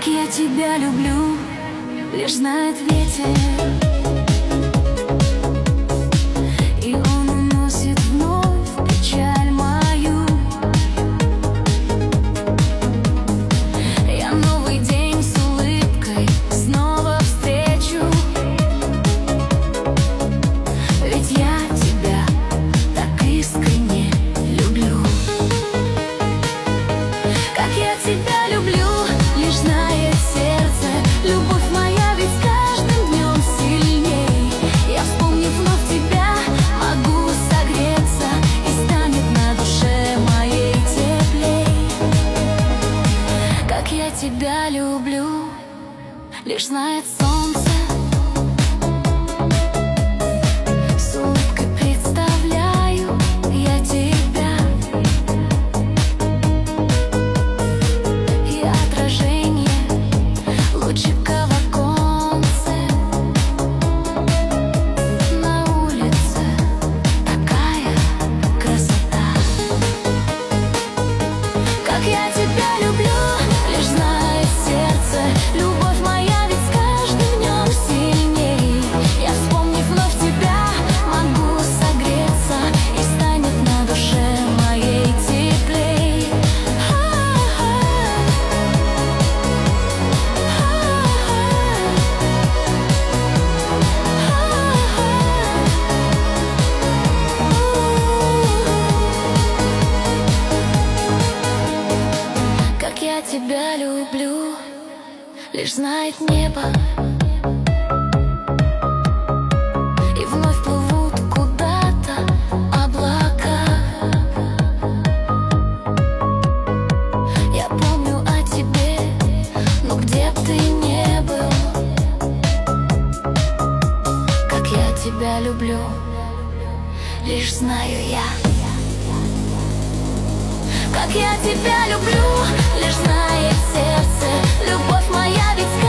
я тебя люблю, лишь знает ветер. И он уносит вновь печаль мою. Я новый день с улыбкой снова встречу. Ведь я тебя так искренне люблю. Как я тебя люблю, лишь знает сердце. Любовь моя ведь с каждым днем сильней. Я, вспомнив вновь тебя, могу согреться, и станет на душе моей теплей. Как я тебя люблю, лишь знает солнце. С улыбкой представляю я тебя. И отражение лучика в оконце. На улице такая красота. Как я тебя люблю, лишь знает сердце. Любовь моя ведь с каждым днем сильней. Я, вспомнив вновь тебя, могу согреться, и станет на душе моей теплей. Как я тебя люблю, лишь знает небо. И вновь плывут куда-то облака. Я помню о тебе, но где б ты не был. Как я тебя люблю, лишь знаю я. Как я тебя люблю, лишь знает сердце. Любовь моя ведь